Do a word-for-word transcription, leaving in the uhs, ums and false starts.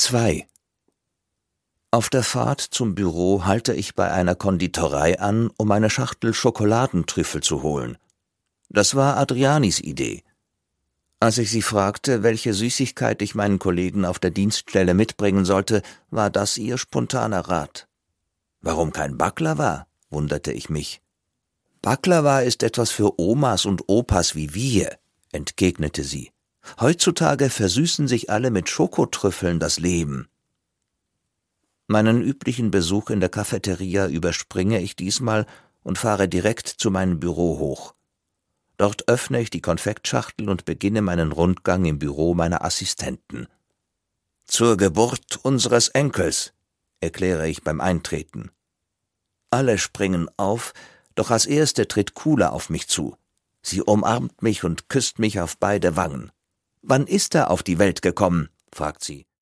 zwei. Auf der Fahrt zum Büro halte ich bei einer Konditorei an, um eine Schachtel Schokoladentrüffel zu holen. Das war Adrianis Idee. Als ich sie fragte, welche Süßigkeit ich meinen Kollegen auf der Dienststelle mitbringen sollte, war das ihr spontaner Rat. Warum kein Baklava? Wunderte ich mich. Baklava ist etwas für Omas und Opas wie wir, entgegnete sie. Heutzutage versüßen sich alle mit Schokotrüffeln das Leben. Meinen üblichen Besuch in der Cafeteria überspringe ich diesmal und fahre direkt zu meinem Büro hoch. Dort öffne ich die Konfektschachtel und beginne meinen Rundgang im Büro meiner Assistenten. »Zur Geburt unseres Enkels«, erkläre ich beim Eintreten. Alle springen auf, doch als erste tritt Kula auf mich zu. Sie umarmt mich und küsst mich auf beide Wangen. »Wann ist er auf die Welt gekommen?« fragt sie.